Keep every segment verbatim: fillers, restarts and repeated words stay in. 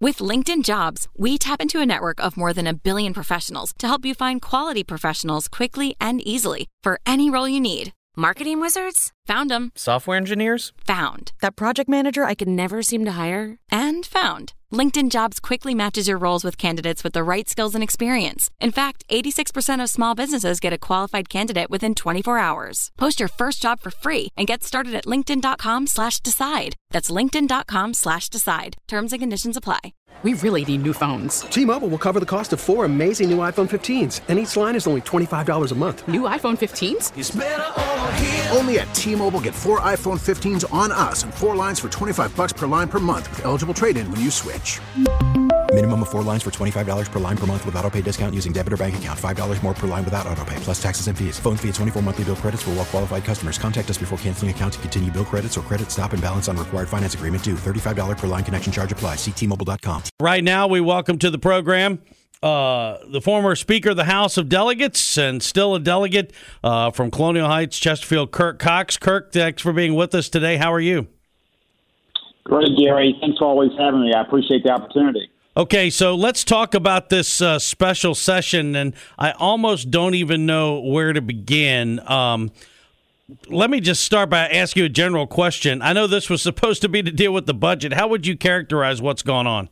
With LinkedIn Jobs, we tap into a network of more than a billion professionals to help you find quality professionals quickly and easily for any role you need. Marketing wizards? Found them. Software engineers? Found. That project manager I could never seem to hire? And found. LinkedIn Jobs quickly matches your roles with candidates with the right skills and experience. In fact, eighty-six percent of small businesses get a qualified candidate within twenty-four hours. Post your first job for free and get started at linkedin.com slash decide. That's linkedin.com slash decide. Terms and conditions apply. We really need new phones. T-Mobile will cover the cost of four amazing new iPhone fifteens, and each line is only twenty-five dollars a month. New iPhone fifteens? It's better over here. Only at T-Mobile, get four iPhone fifteens on us and four lines for twenty-five dollars per line per month with eligible trade-in when you switch. Minimum of four lines for twenty-five dollars per line per month with autopay discount using debit or bank account. five dollars more per line without autopay, plus taxes and fees. Phone fee at twenty-four monthly bill credits for well-qualified customers. Contact us before canceling account to continue bill credits or credit stop and balance on required finance agreement due. thirty-five dollars per line connection charge applies. See T Mobile dot com. Right now, we welcome to the program uh, the former Speaker of the House of Delegates and still a delegate uh, from Colonial Heights, Chesterfield, Kirk Cox. Kirk, thanks for being with us today. How are you? Great, Gary. Thanks for always having me. I appreciate the opportunity. Okay, so let's talk about this uh, special session, and I almost don't even know where to begin. Um, let me just start by asking you a general question. I know this was supposed to be to deal with the budget. How would you characterize what's going on?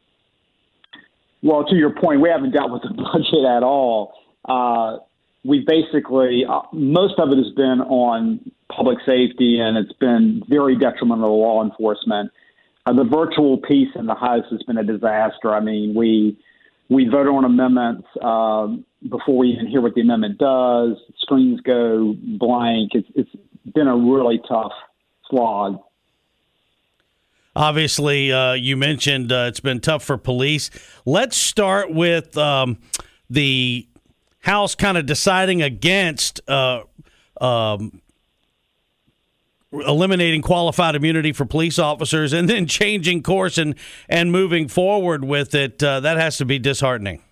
Well, to your point, we haven't dealt with the budget at all. Uh, we basically, uh, most of it has been on public safety, and it's been very detrimental to law enforcement. Uh, the virtual piece in the House has been a disaster. I mean, we we vote on amendments um, before we even hear what the amendment does. Screens go blank. It's, it's been a really tough slog. Obviously, uh, you mentioned uh, it's been tough for police. Let's start with um, the House kind of deciding against uh, um, eliminating qualified immunity for police officers and then changing course and, and moving forward with it. Uh, that has to be disheartening.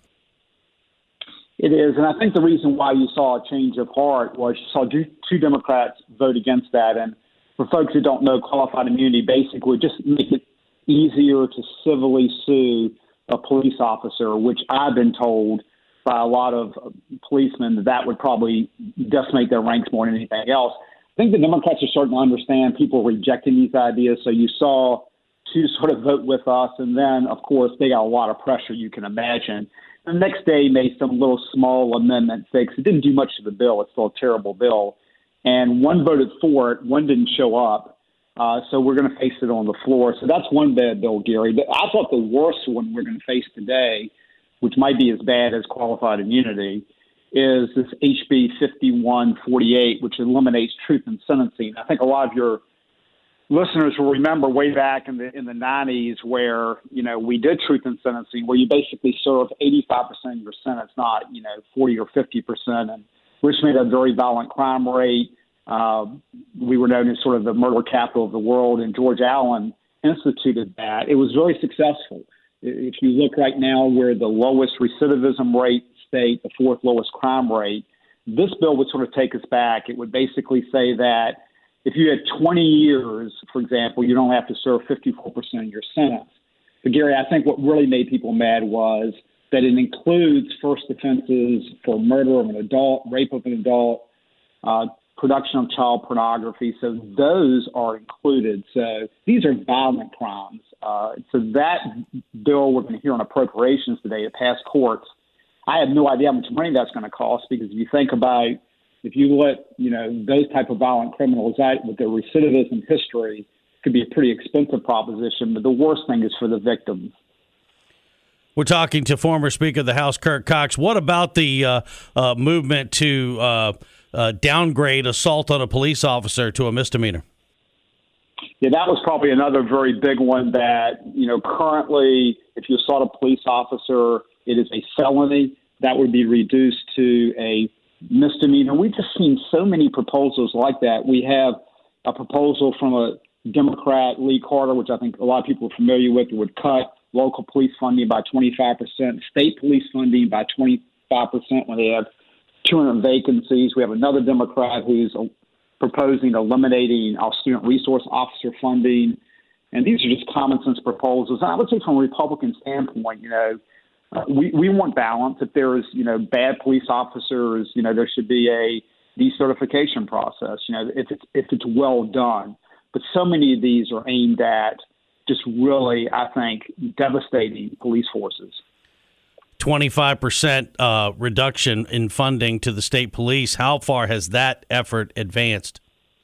It is, and I think the reason why you saw a change of heart was you saw two Democrats vote against that. And for folks who don't know, qualified immunity basically just make it easier to civilly sue a police officer, which I've been told by a lot of policemen that that would probably decimate their ranks more than anything else. I think the Democrats are starting to understand people rejecting these ideas. So you saw two sort of vote with us, and then, of course, they got a lot of pressure, you can imagine. The next day made some little small amendment fix. It didn't do much to the bill. It's still a terrible bill. And one voted for it, one didn't show up. Uh, so we're going to face it on the floor. So that's one bad bill, Gary. But I thought the worst one we're going to face today, which might be as bad as qualified immunity, is this H B fifty-one forty-eight, which eliminates truth in sentencing. I think a lot of your listeners will remember way back in the in the nineties where, you know, we did truth in sentencing, where you basically serve eighty-five percent of your sentence, not, you know, forty or fifty percent. And Richmond had a very violent crime rate. Uh, we were known as sort of the murder capital of the world, and George Allen instituted that. It was very successful. If you look right now, we're the lowest recidivism rate state, the fourth lowest crime rate. This bill would sort of take us back. It would basically say that if you had twenty years, for example, you don't have to serve fifty-four percent of your sentence. But, Gary, I think what really made people mad was that it includes first offenses for murder of an adult, rape of an adult, uh, production of child pornography. So those are included. So these are violent crimes. Uh, so that bill we're going to hear on appropriations today to pass courts, I have no idea how much money that's going to cost, because if you think about, if you let, you know, those type of violent criminals out with their recidivism history, it could be a pretty expensive proposition. But the worst thing is for the victims. We're talking to former Speaker of the House, Kirk Cox. What about the uh, uh, movement to uh, uh, downgrade assault on a police officer to a misdemeanor? Yeah, that was probably another very big one that, you know, currently, if you assault a police officer, it is a felony. That would be reduced to a misdemeanor. We've just seen so many proposals like that. We have a proposal from a Democrat, Lee Carter, which I think a lot of people are familiar with, that would cut local police funding by twenty-five percent, state police funding by twenty-five percent when they have two hundred vacancies. We have another Democrat who's proposing eliminating our student resource officer funding. And these are just common sense proposals. And I would say from a Republican standpoint, you know, uh, we, we want balance. If there's, you know, bad police officers, you know, there should be a decertification process, you know, if it's, if it's well done. But so many of these are aimed at just really, I think, devastating police forces. twenty-five percent uh, reduction in funding to the state police. How far has that effort advanced?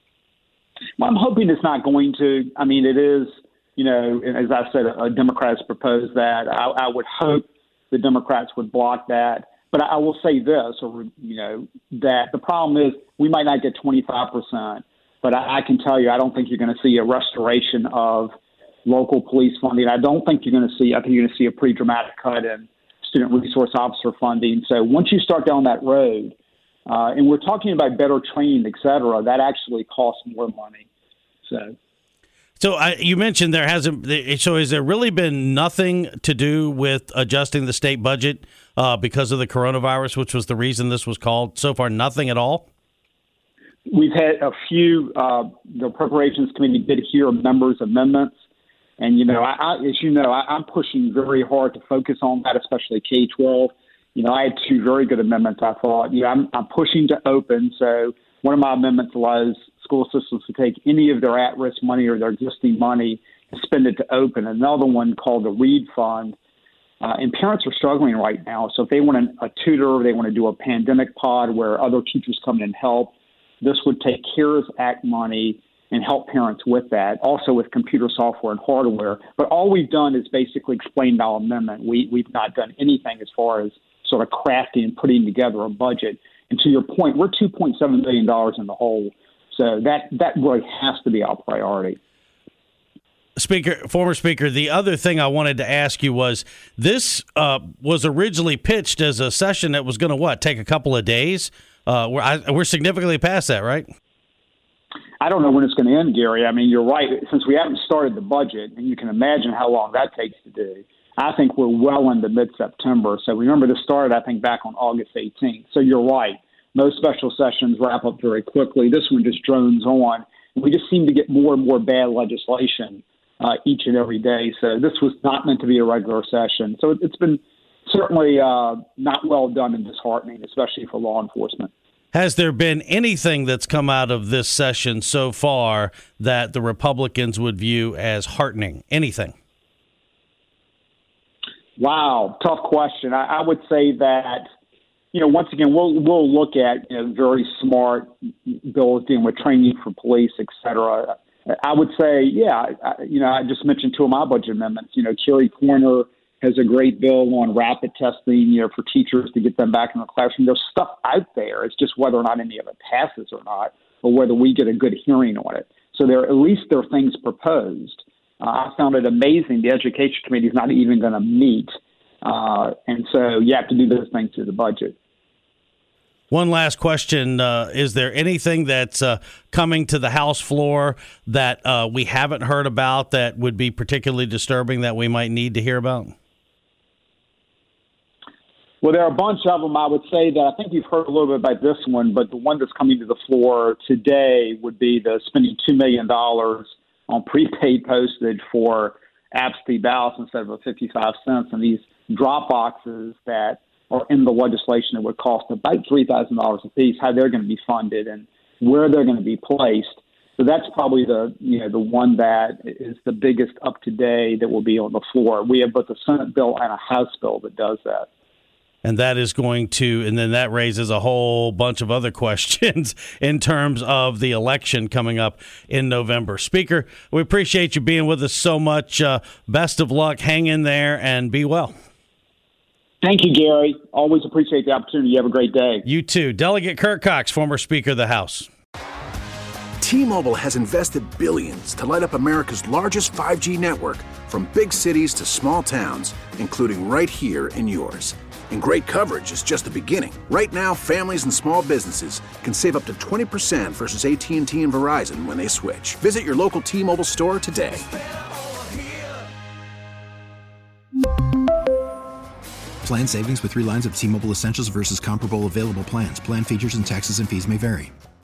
Well, I'm hoping it's not going to. I mean, it is, you know, as I said, a Democrat has proposed that. I, I would hope the Democrats would block that. But I will say this, or, you know, that the problem is we might not get twenty-five percent, but I, I can tell you I don't think you're going to see a restoration of local police funding. I don't think you're going to see, I think you're going to see a pretty dramatic cut in student resource officer funding. So once you start down that road, uh, and we're talking about better training, et cetera, that actually costs more money. So, so I, you mentioned there hasn't. So has there really been nothing to do with adjusting the state budget uh, because of the coronavirus, which was the reason this was called? So far, nothing at all. We've had a few. Uh, the Appropriations Committee did hear members' amendments. And, you know, I, I, as you know, I, I'm pushing very hard to focus on that, especially K twelve. You know, I had two very good amendments, I thought. You know, I'm, I'm pushing to open. So one of my amendments allows school systems to take any of their at-risk money or their existing money and spend it to open. Another one called the READ Fund. Uh, and parents are struggling right now. So if they want a, a tutor, they want to do a pandemic pod where other teachers come in and help, this would take CARES Act money and help parents with that, also with computer software and hardware. But all we've done is basically explained our amendment. We, we've not done anything as far as sort of crafting and putting together a budget. And to your point, we're two point seven billion dollars in the hole. So that, that really has to be our priority. Speaker, former Speaker, the other thing I wanted to ask you was this uh, was originally pitched as a session that was going to, what, take a couple of days? Uh, we're, I, we're significantly past that, right? I don't know when it's going to end, Gary. I mean, you're right. Since we haven't started the budget, and you can imagine how long that takes to do, I think we're well into mid-September. So remember, this started, I think, back on August eighteenth. So you're right. Most special sessions wrap up very quickly. This one just drones on. We just seem to get more and more bad legislation uh, each and every day. So this was not meant to be a regular session. So it's been certainly uh, not well done and disheartening, especially for law enforcement. Has there been anything that's come out of this session so far that the Republicans would view as heartening? Anything? Wow, tough question. I, I would say that, you know, once again, we'll we'll look at, you know, very smart bills dealing with training for police, et cetera. I would say, yeah, I, you know, I just mentioned two of my budget amendments. You know, Kerry Corner has a great bill on rapid testing, you know, for teachers to get them back in the classroom. There's stuff out there. It's just whether or not any of it passes or not, or whether we get a good hearing on it. So there, at least there are things proposed. Uh, I found it amazing. The Education Committee is not even going to meet. Uh, and so you have to do those things through the budget. One last question. Uh, is there anything that's uh, coming to the House floor that uh, we haven't heard about that would be particularly disturbing that we might need to hear about? Well, there are a bunch of them. I would say that I think you've heard a little bit about this one, but the one that's coming to the floor today would be the spending two million dollars on prepaid postage for absentee ballots instead of a fifty-five cents, and these drop boxes that are in the legislation that would cost about three thousand dollars a piece, how they're going to be funded and where they're going to be placed. So that's probably the, you know, the one that is the biggest up to date that will be on the floor. We have both a Senate bill and a House bill that does that. And that is going to, and then that raises a whole bunch of other questions in terms of the election coming up in November. Speaker, we appreciate you being with us so much. Uh, best of luck. Hang in there and be well. Thank you, Gary. Always appreciate the opportunity. You have a great day. You too. Delegate Kurt Cox, former Speaker of the House. T-Mobile has invested billions to light up America's largest five G network, from big cities to small towns, including right here in yours. And great coverage is just the beginning. Right now, families and small businesses can save up to twenty percent versus A T and T and Verizon when they switch. Visit your local T-Mobile store today. Plan savings with three lines of T-Mobile Essentials versus comparable available plans. Plan features and taxes and fees may vary.